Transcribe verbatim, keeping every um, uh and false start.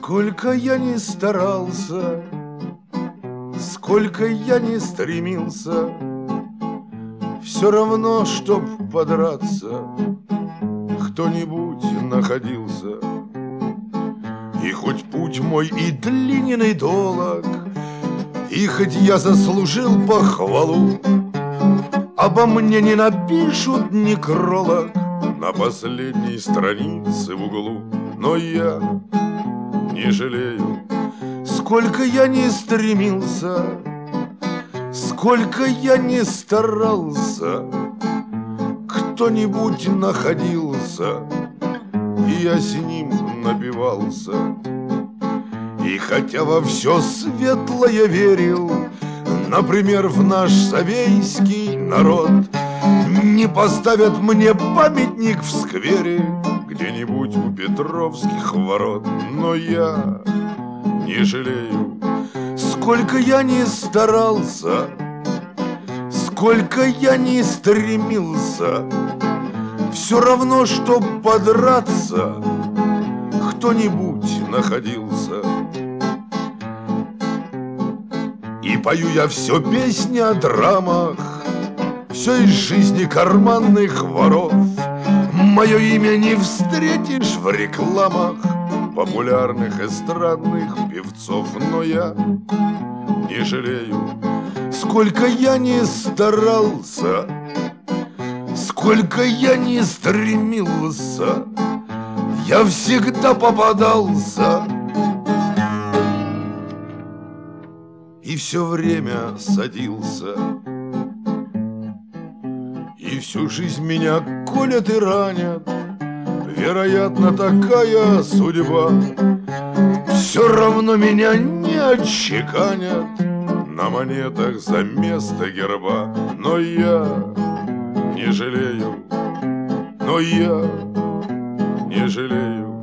Сколько я ни старался, сколько я ни стремился, все равно, чтоб подраться, кто-нибудь находился. И хоть путь мой и длинен, и долог, и хоть я заслужил похвалу, обо мне не напишут некролог на последней странице в углу. Но я не жалею, сколько я не стремился, сколько я не старался, кто-нибудь находился, и я с ним напивался. И хотя во все светлое верил, например, в наш совейский народ, не поставят мне памятник в сквере где-нибудь у Петровских ворот. Но я не жалею, сколько я не старался, сколько я не стремился, все равно, чтоб подраться, кто-нибудь находился. И пою я все песни о драмах, все из жизни карманных воров. Мое имя не встретишь в рекламах популярных эстрадных певцов. Но я не жалею, сколько я не старался, сколько я не стремился, я всегда попадался. И все время садился. И всю жизнь меня колят и ранят, вероятно, такая судьба. Все равно меня не отчеканят на монетах за место герба. Но я не жалею, но я не жалею.